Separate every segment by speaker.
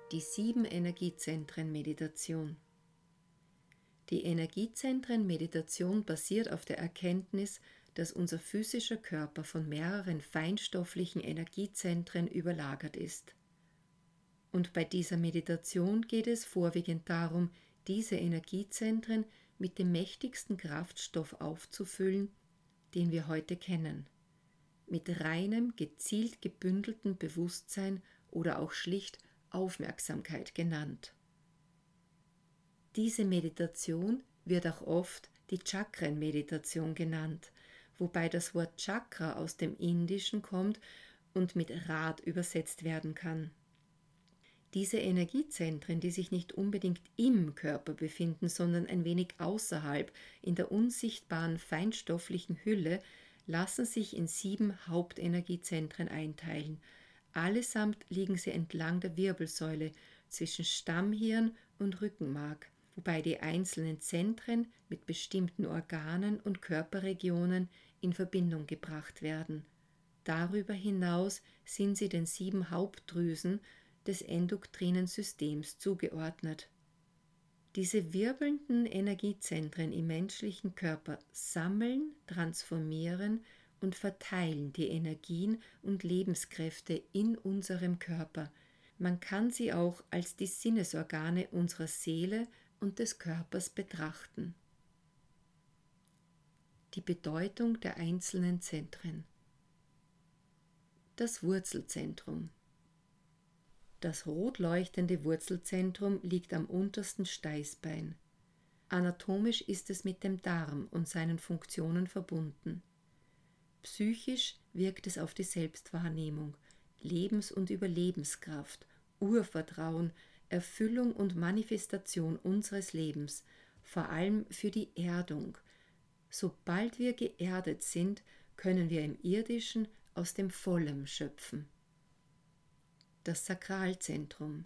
Speaker 1: Die 7-Energiezentren-Meditation. Die Energiezentren-Meditation basiert auf der Erkenntnis, dass unser physischer Körper von mehreren feinstofflichen Energiezentren überlagert ist. Und bei dieser Meditation geht es vorwiegend darum, diese Energiezentren mit dem mächtigsten Kraftstoff aufzufüllen, den wir heute kennen, mit reinem, gezielt gebündeltem Bewusstsein oder auch schlicht Aufmerksamkeit genannt. Diese Meditation wird auch oft die Chakren-Meditation genannt, wobei das Wort Chakra aus dem Indischen kommt und mit Rad übersetzt werden kann. Diese Energiezentren, die sich nicht unbedingt im Körper befinden, sondern ein wenig außerhalb, in der unsichtbaren feinstofflichen Hülle, lassen sich in 7 Hauptenergiezentren einteilen. Allesamt liegen sie entlang der Wirbelsäule zwischen Stammhirn und Rückenmark, wobei die einzelnen Zentren mit bestimmten Organen und Körperregionen in Verbindung gebracht werden. Darüber hinaus sind sie den 7 Hauptdrüsen des endokrinen Systems zugeordnet. Diese wirbelnden Energiezentren im menschlichen Körper sammeln, transformieren und verteilen die Energien und Lebenskräfte in unserem Körper. Man kann sie auch als die Sinnesorgane unserer Seele und des Körpers betrachten. Die Bedeutung der einzelnen Zentren. Das Wurzelzentrum. Das rot leuchtende Wurzelzentrum liegt am untersten Steißbein. Anatomisch ist es mit dem Darm und seinen Funktionen verbunden. Psychisch wirkt es auf die Selbstwahrnehmung, Lebens- und Überlebenskraft, Urvertrauen, Erfüllung und Manifestation unseres Lebens, vor allem für die Erdung. Sobald wir geerdet sind, können wir im Irdischen aus dem Vollen schöpfen. Das Sakralzentrum.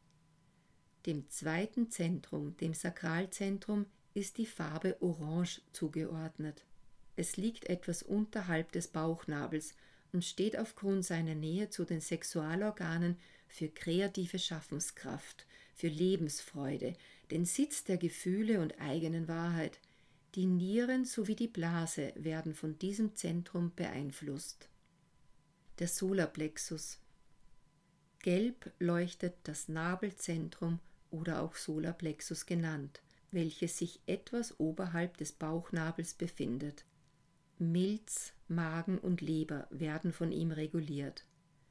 Speaker 1: Dem zweiten Zentrum, dem Sakralzentrum, ist die Farbe Orange zugeordnet. Es liegt etwas unterhalb des Bauchnabels und steht aufgrund seiner Nähe zu den Sexualorganen für kreative Schaffenskraft, für Lebensfreude, den Sitz der Gefühle und eigenen Wahrheit. Die Nieren sowie die Blase werden von diesem Zentrum beeinflusst. Der Solarplexus. Gelb leuchtet das Nabelzentrum oder auch Solarplexus genannt, welches sich etwas oberhalb des Bauchnabels befindet. Milz, Magen und Leber werden von ihm reguliert.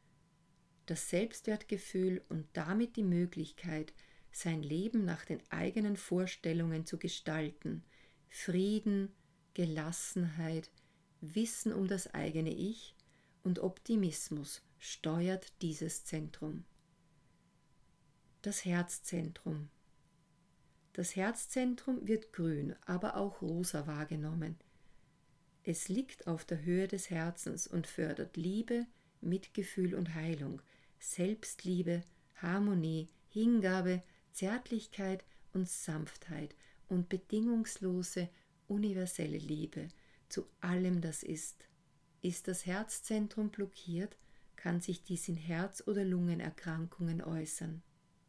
Speaker 1: Das Selbstwertgefühl und damit die Möglichkeit, sein Leben nach den eigenen Vorstellungen zu gestalten, Frieden, Gelassenheit, Wissen um das eigene Ich und Optimismus steuert dieses Zentrum. Das Herzzentrum. Das Herzzentrum wird grün, aber auch rosa wahrgenommen. Es liegt auf der Höhe des Herzens und fördert Liebe, Mitgefühl und Heilung, Selbstliebe, Harmonie, Hingabe, Zärtlichkeit und Sanftheit und bedingungslose, universelle Liebe zu allem, das ist. Ist das Herzzentrum blockiert, kann sich dies in Herz- oder Lungenerkrankungen äußern.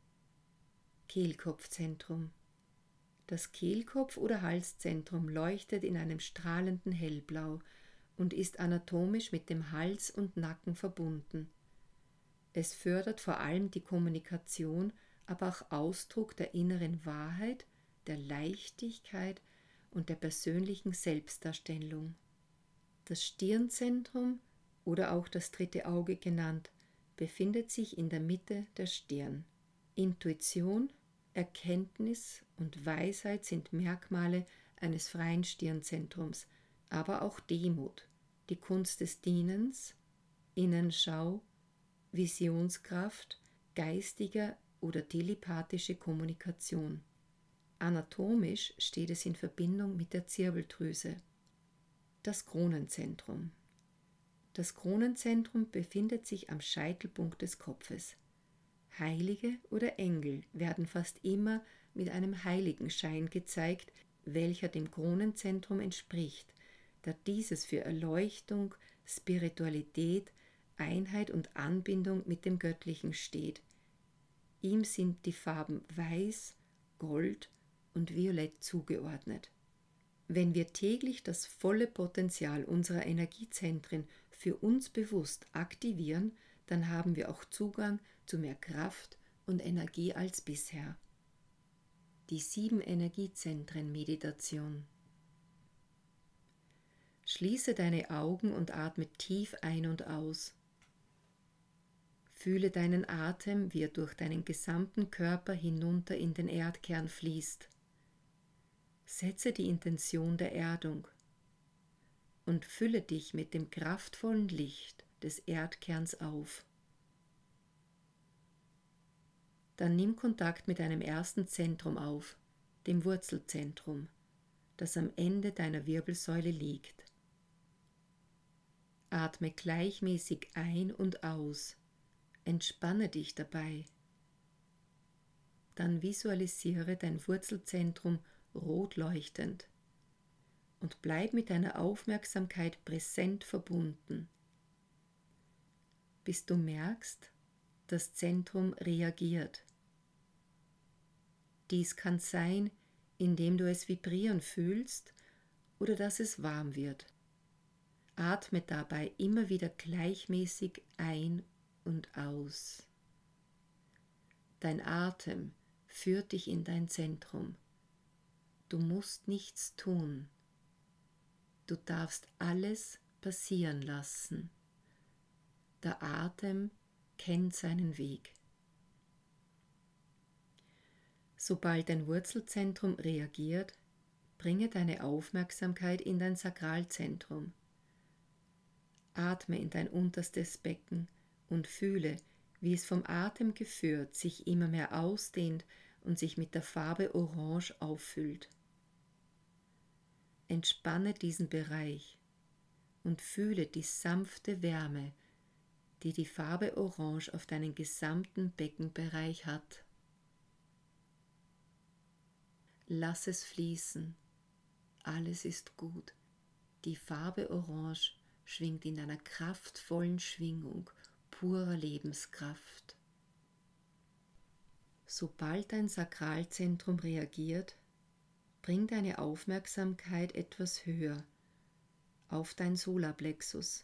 Speaker 1: Kehlkopfzentrum. Das Kehlkopf- oder Halszentrum leuchtet in einem strahlenden Hellblau und ist anatomisch mit dem Hals und Nacken verbunden. Es fördert vor allem die Kommunikation, aber auch Ausdruck der inneren Wahrheit, der Leichtigkeit und der persönlichen Selbstdarstellung. Das Stirnzentrum oder auch das 3. Auge genannt, befindet sich in der Mitte der Stirn. Intuition, Erkenntnis und Weisheit sind Merkmale eines freien Stirnzentrums, aber auch Demut, die Kunst des Dienens, Innenschau, Visionskraft, geistiger oder telepathische Kommunikation. Anatomisch steht es in Verbindung mit der Zirbeldrüse. Das Kronenzentrum. Das Kronenzentrum befindet sich am Scheitelpunkt des Kopfes. Heilige oder Engel werden fast immer mit einem Heiligenschein gezeigt, welcher dem Kronenzentrum entspricht, da dieses für Erleuchtung, Spiritualität, Einheit und Anbindung mit dem Göttlichen steht. Ihm sind die Farben Weiß, Gold und Violett zugeordnet. Wenn wir täglich das volle Potenzial unserer Energiezentren für uns bewusst aktivieren, dann haben wir auch Zugang zu mehr Kraft und Energie als bisher. Die 7 Energiezentren-Meditation. Schließe deine Augen und atme tief ein und aus. Fühle deinen Atem, wie er durch deinen gesamten Körper hinunter in den Erdkern fließt. Setze die Intention der Erdung und fülle dich mit dem kraftvollen Licht des Erdkerns auf. Dann nimm Kontakt mit deinem ersten Zentrum auf, dem Wurzelzentrum, das am Ende deiner Wirbelsäule liegt. Atme gleichmäßig ein und aus, entspanne dich dabei. Dann visualisiere dein Wurzelzentrum rot leuchtend und bleib mit deiner Aufmerksamkeit präsent verbunden, bis du merkst, das Zentrum reagiert. Dies kann sein, indem du es vibrieren fühlst oder dass es warm wird. Atme dabei immer wieder gleichmäßig ein und aus. Dein Atem führt dich in dein Zentrum. Du musst nichts tun. Du darfst alles passieren lassen. Der Atem kennt seinen Weg. Sobald dein Wurzelzentrum reagiert, bringe deine Aufmerksamkeit in dein Sakralzentrum. Atme in dein unterstes Becken und fühle, wie es vom Atem geführt sich immer mehr ausdehnt und sich mit der Farbe Orange auffüllt. Entspanne diesen Bereich und fühle die sanfte Wärme, die die Farbe Orange auf deinen gesamten Beckenbereich hat. Lass es fließen. Alles ist gut. Die Farbe Orange schwingt in einer kraftvollen Schwingung purer Lebenskraft. Sobald dein Sakralzentrum reagiert, bring deine Aufmerksamkeit etwas höher auf dein Solarplexus.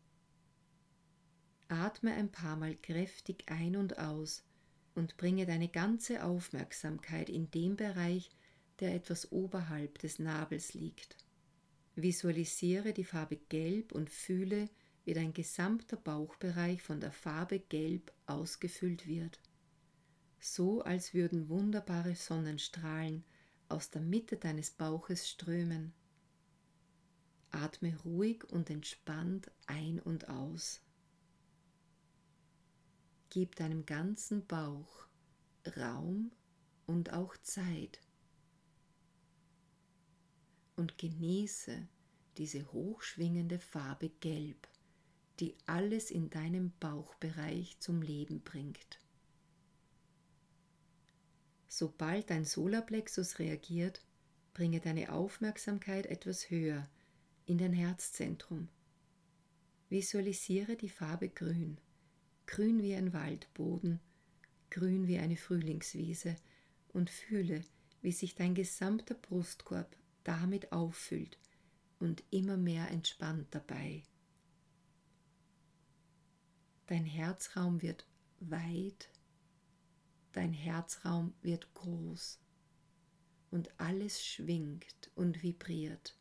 Speaker 1: Atme ein paar Mal kräftig ein und aus und bringe deine ganze Aufmerksamkeit in den Bereich, der etwas oberhalb des Nabels liegt. Visualisiere die Farbe Gelb und fühle, wie dein gesamter Bauchbereich von der Farbe Gelb ausgefüllt wird. So als würden wunderbare Sonnenstrahlen aus der Mitte deines Bauches strömen. Atme ruhig und entspannt ein und aus. Gib deinem ganzen Bauch Raum und auch Zeit. Und genieße diese hochschwingende Farbe Gelb, die alles in deinem Bauchbereich zum Leben bringt. Sobald dein Solarplexus reagiert, bringe deine Aufmerksamkeit etwas höher in dein Herzzentrum. Visualisiere die Farbe Grün, grün wie ein Waldboden, grün wie eine Frühlingswiese und fühle, wie sich dein gesamter Brustkorb damit auffüllt und immer mehr entspannt dabei. Dein Herzraum wird weit, dein Herzraum wird groß und alles schwingt und vibriert.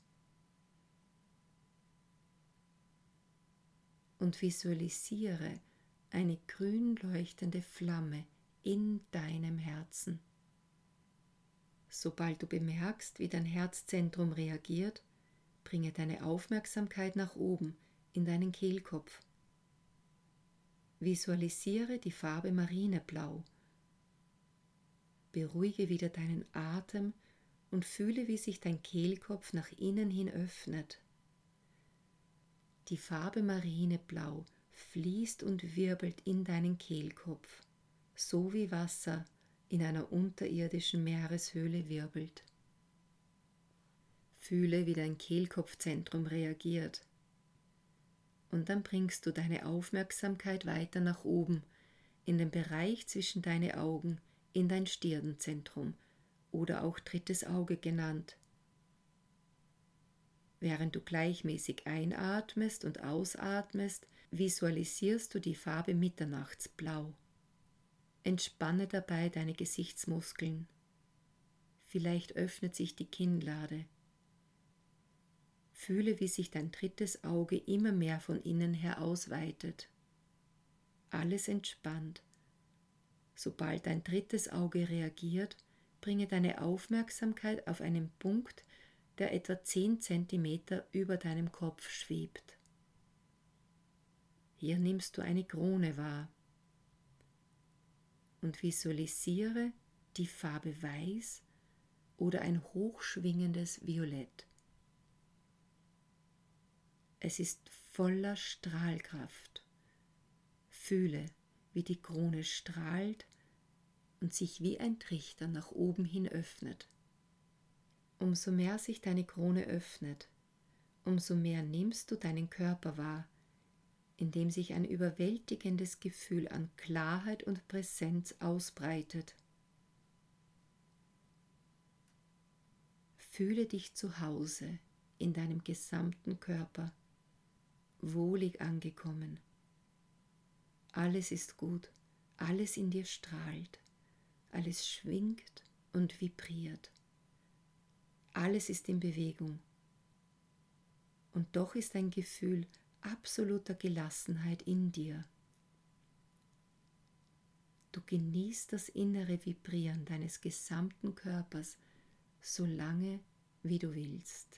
Speaker 1: Und visualisiere eine grün leuchtende Flamme in deinem Herzen. Sobald du bemerkst, wie dein Herzzentrum reagiert, bringe deine Aufmerksamkeit nach oben in deinen Kehlkopf. Visualisiere die Farbe Marineblau. Beruhige wieder deinen Atem und fühle, wie sich dein Kehlkopf nach innen hin öffnet. Die Farbe Marineblau fließt und wirbelt in deinen Kehlkopf, so wie Wasser in einer unterirdischen Meereshöhle wirbelt. Fühle, wie dein Kehlkopfzentrum reagiert. Und dann bringst du deine Aufmerksamkeit weiter nach oben in den Bereich zwischen deine Augen, in dein Stirnzentrum oder auch drittes Auge genannt. Während du gleichmäßig einatmest und ausatmest, visualisierst du die Farbe Mitternachtsblau. Entspanne dabei deine Gesichtsmuskeln. Vielleicht öffnet sich die Kinnlade. Fühle, wie sich dein drittes Auge immer mehr von innen her ausweitet. Alles entspannt. Sobald dein drittes Auge reagiert, bringe deine Aufmerksamkeit auf einen Punkt, der etwa 10 cm über deinem Kopf schwebt. Hier nimmst du eine Krone wahr und visualisiere die Farbe Weiß oder ein hochschwingendes Violett. Es ist voller Strahlkraft. Fühle, wie die Krone strahlt und sich wie ein Trichter nach oben hin öffnet. Umso mehr sich deine Krone öffnet, umso mehr nimmst du deinen Körper wahr, in dem sich ein überwältigendes Gefühl an Klarheit und Präsenz ausbreitet. Fühle dich zu Hause in deinem gesamten Körper, wohlig angekommen. Alles ist gut, alles in dir strahlt, alles schwingt und vibriert. Alles ist in Bewegung. Und doch ist ein Gefühl absoluter Gelassenheit in dir. Du genießt das innere Vibrieren deines gesamten Körpers, so lange wie du willst.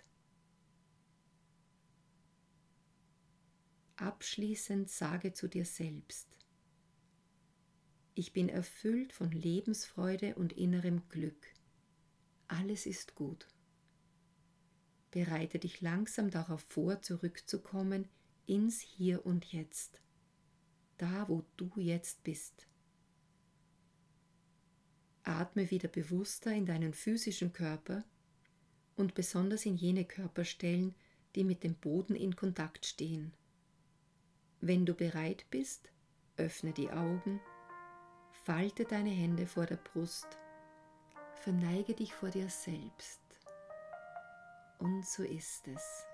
Speaker 1: Abschließend sage zu dir selbst: Ich bin erfüllt von Lebensfreude und innerem Glück. Alles ist gut. Bereite dich langsam darauf vor, zurückzukommen ins Hier und Jetzt, da wo du jetzt bist. Atme wieder bewusster in deinen physischen Körper und besonders in jene Körperstellen, die mit dem Boden in Kontakt stehen. Wenn du bereit bist, öffne die Augen, falte deine Hände vor der Brust, verneige dich vor dir selbst. Und so ist es.